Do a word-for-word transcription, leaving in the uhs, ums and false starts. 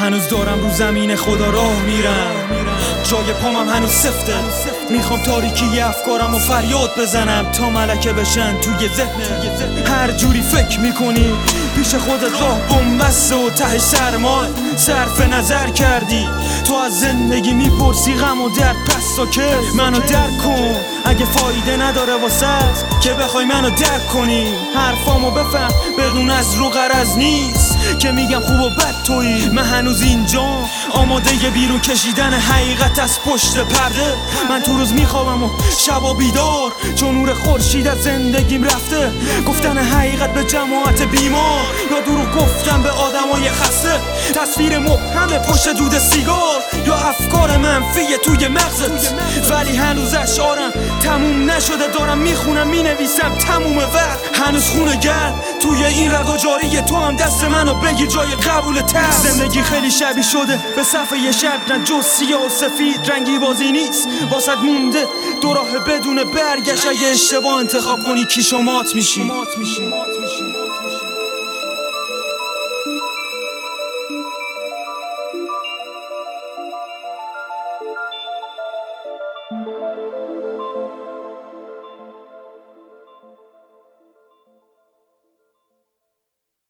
هنوز دارم رو زمین خدا راه میرم، جای پامم هنوز سفته. میخوام تاریکی افکارم و فریاد بزنم تا ملکه بشن توی ذهنت. هر جوری فکر میکنی پیش خودت راه بنبسته و ته سرمای صرف نظر کردی. تو از زندگی میپرسی غم و درد، پس ساکت منو درک کن. اگه فایده نداره واسط که بخوای منو درک کنی، حرفامو بفهم بدون از رو غرض نیست که میگم خوب و بد تویی. من هنوز اینجا آماده ی بیرون کشیدن حقیقت از پشت پرده. من تو روز میخوابم و شبا بیدار، چون نور خورشید از زندگیم رفته. گفتن حقیقت به جماعت بیمار یا دروغ گفتن به آدمای خسته. تصویر مبهم پشت دود سیگار یا افکار منفی توی مغزت. ولی هنوز اشعارم تموم نشده، دارم میخونم مینویسم تموم وقت. هنوز خونه گرم توی این رگا جاریه، تو هم دست منو بگیر جای قبول ترس. زندگی خیلی شبیه شده به صفحه شب، نه جز سیاه و سفید رنگی بازی نیست. واسد مونده دو راه بدون برگشت، اگه اشتباه انتخاب کنی کیشو مات میشی.